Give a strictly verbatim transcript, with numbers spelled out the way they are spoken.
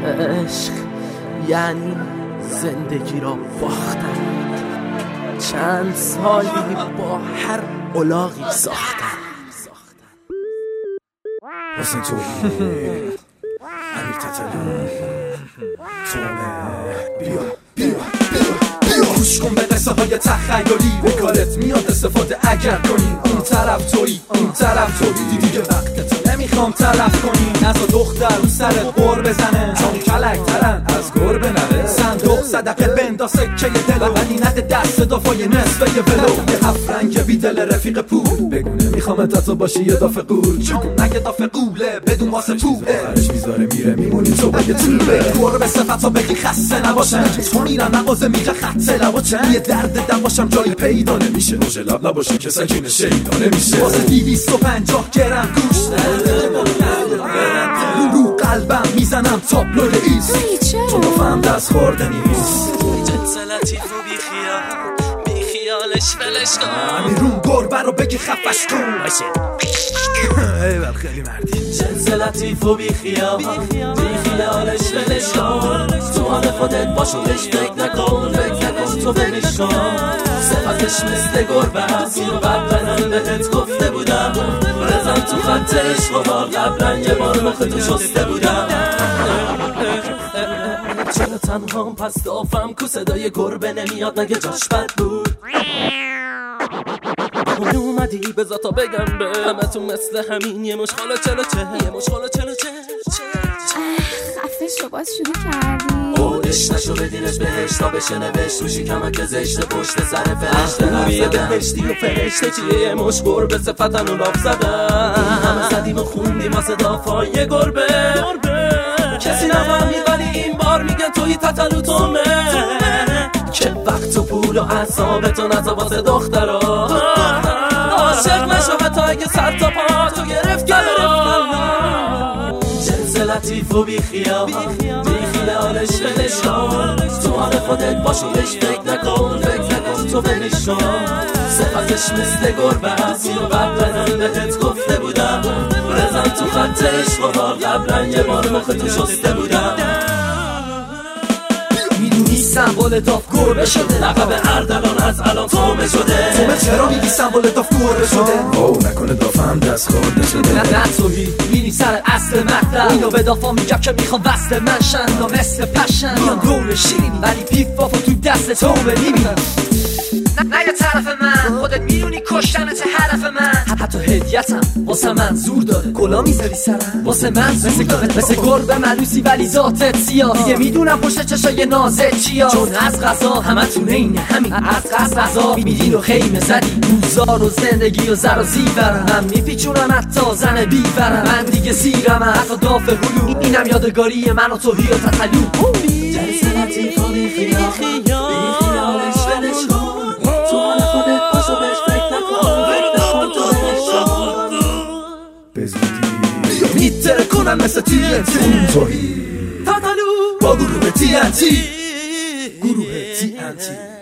عشق یعنی زندگی را باختن، چند سالی با هر الاغی ساختن. حسین تویی امیر تتلو تومه بیا بیا بیا گوش کن به قصه های تخیلی، به کارت میاد استفاده اگر کنی. اون طرف تویی این طرف تویی، دیگه وقتتو نمیخوام تلف کنی. نزا دختر رو سر قور بزنه، چون کلکترن از گربه نره. صندوق صدقه بندا سکه دلو، ولی نده دست دافای نصفه ولو. یه هفت رنگ بی دل رفیق پول بگونه میخوام تا باشی یه دافه قول، چون نگه دافه قوله بدون واسه پوله. آخرش میذاره میره میمونی تو بگه طوله. قرب صفت ها بگی خسته نباشن، تو میرن نقازه میره خطه لباچن. یه درد دم باشم جایی پیدا نمیشه، روش لب نباشه که سکین شیدا نمیشه. واسه دیویست و پنجاه گرم گوشت رو رو قلبم میزنم تابلو رئیس، چون فهم دست خورده نیست. جنس لطیف و بی خیال، بی خیالش ولش کن. امیرون گربه رو بگی خفش کن. ایول خیلی مردی. جنس لطیف و بی خیال، بی خیالش ولش کن. تو حال خودت باشونش فکر نکن، فکر نکن تو ولش کن. صفتش مثل گربه است، اینو قبلا بهت گفته بودم. بزن تو خطش غبار، قبلا یه بار مخ تو شسته بودم. چرا تنهام پس دافم کو صدای گربه نمیاد، مگه جاش بد بود؟ اون اومدی بذار تا بگم به همه تو مثل همین یه مشخالا چلو چه، یه مشخالا چلو چه خفه شو باز شروع کردی. قولش نشو بدینش بهش تا بشه نوشت رو شکمت که زشته پشت سر فرشته. خوبیه بهشتی و فرشته چیه، یه مش گربه صفتن و لاف زدن. همه زدیم و خوندیم واسه دافای گربه. کسی نفهمید ولی این بار میگن توی تتلو تومه، که وقت و پول و اعصابتو نزا واسه دخترا. عاشق نشو حتی اگه سر تا پا تو گرفت گرا. جنس لطیف و بی خیال، بی خیالش ولش کن. تو حال خودت باشونش فکر نکن، فکر نکن تو ولش کن. صفتش مثل گربه است، اینو قبلا بهت گفته بودم. بزن تو خطش غبار، قبلا یه بار مخ تو شسته بودم. میدونی سمبل داف گربه شده، لقب اردلان از الان تومه شده. تومه چرا میگی سمبل داف گربه شده؟ او نکنه دافم دست خورده شده. نه نه توهی میری سر اصل مطلب، اینو به دافا میگم که میخوام وصل من شن. نا مثل پشن میان دور شیرینی، ولی پیف بافو تو دست تومه میبینم. نه یه طرف من خودت میدونی کشتنت هدف من. حتی هدیتم واسه من زور داره، کلا میذاری سرم واسه من زور داره. مثل گربه ملوسی ولی ذاتت سیاه، دیگه میدونم پشت چشای نازت چیا. چون از غذا همه تونه اینه همین، از قصد غذا میدین و خیمه زدی. روزار و زندگی و زر و زیورم، هم میپیچونم حتی زن بیورم. من دیگه سیرم حتی داف هلو، اینم یادگاری من و توهی و تتلو. جنس لطیف و بی خیال، بی خیالش ولش کن. تو حال خودت باشو بهش فکر نکن، فکر نکن تو ولش کن. بزودی میتره کنن مثل تی ان تی. توهی تتلو با گروه تی ان تی، گروه تی ان تی.